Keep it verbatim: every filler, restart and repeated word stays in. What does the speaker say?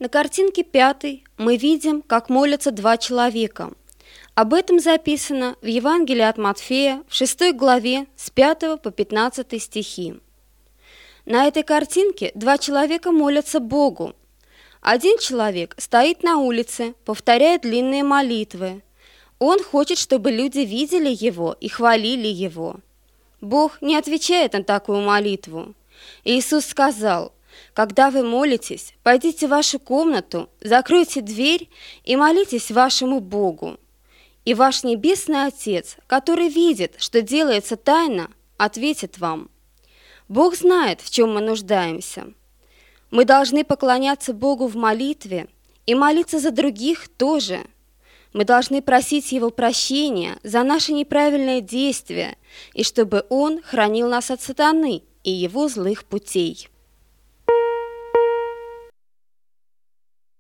На картинке пятой мы видим, как молятся два человека. Об этом записано в Евангелии от Матфея в шестой главе с пятого по пятнадцатый стихи. На этой картинке два человека молятся Богу. Один человек стоит на улице, повторяя длинные молитвы. Он хочет, чтобы люди видели его и хвалили его. Бог не отвечает на такую молитву. Иисус сказал: «Когда вы молитесь, пойдите в вашу комнату, закройте дверь и молитесь вашему Богу. И ваш Небесный Отец, который видит, что делается тайно, ответит вам». Бог знает, в чем мы нуждаемся. Мы должны поклоняться Богу в молитве и молиться за других тоже. Мы должны просить Его прощения за наши неправильные действия и чтобы Он хранил нас от сатаны и его злых путей.